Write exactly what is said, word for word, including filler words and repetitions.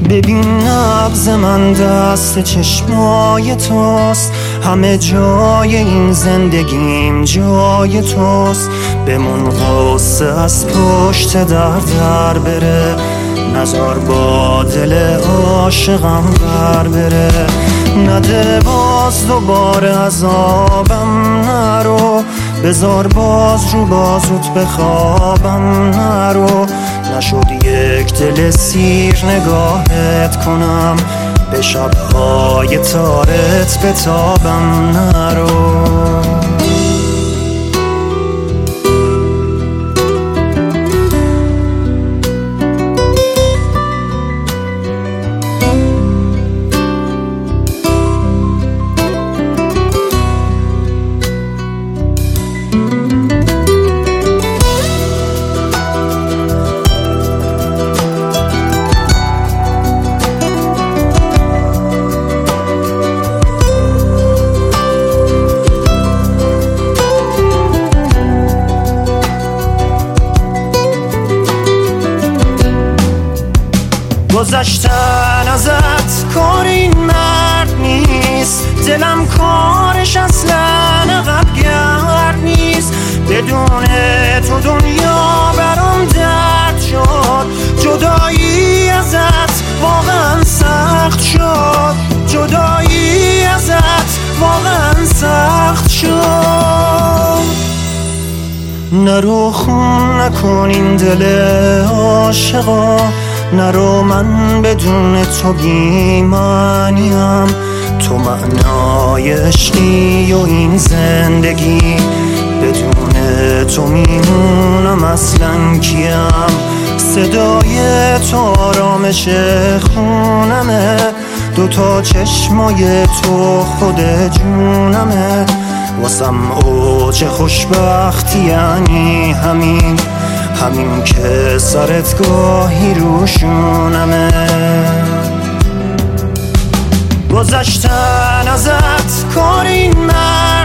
ببین نبض من دست چشمای توست، همه جای این زندگیم جای توست. بمون قصه از پشت در در بره، نزار با دل عاشقم بر بره. نده باز دوباره عذابم نرو، بذار باز رو بازوت بخوابم نرو. نشد یک دل سیر نگاهت کنم، به شبهای تارت بتابم نرو. گذشتن ازت کار این مرد نیست، دلم کارش اصلا عقب گرد نیست. بدون تو دنیا برام درد شد، جدایی ازت واقعا سخت شد، جدایی ازت واقعا سخت شد. نرو خون نکن این دل عاشقا، نرو من بدون تو بی‌معنیم. تو معنای عشقی و این زندگی، بدون تو میمونم اصلا کیم. صدای تو آرامش خونمه، دوتا چشمای تو خود جونمه. واسم اوج خوشبختی یعنی همین، همین که سرت گاهی روشونمه. گذشتن ازت کار این من